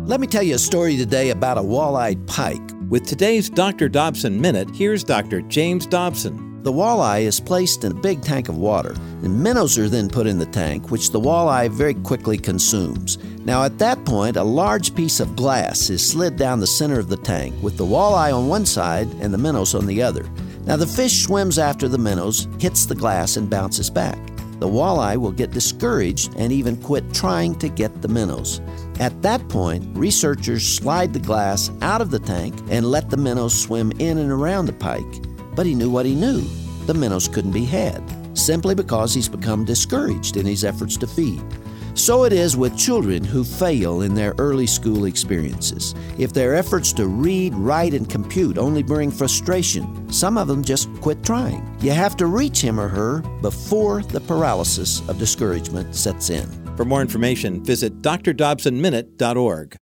Let me tell you a story today about a walleyed pike. With today's Dr. Dobson Minute, here's Dr. James Dobson. The walleye is placed in a big tank of water, and minnows are then put in the tank, which the walleye very quickly consumes. Now at that point, a large piece of glass is slid down the center of the tank, with the walleye on one side and the minnows on the other. Now the fish swims after the minnows, hits the glass, and bounces back. The walleye will get discouraged and even quit trying to get the minnows. At that point, researchers slide the glass out of the tank and let the minnows swim in and around the pike. But he knew what he knew. The minnows couldn't be had, simply because he's become discouraged in his efforts to feed. So it is with children who fail in their early school experiences. If their efforts to read, write, and compute only bring frustration, some of them just quit trying. You have to reach him or her before the paralysis of discouragement sets in. For more information, visit drdobsonminute.org.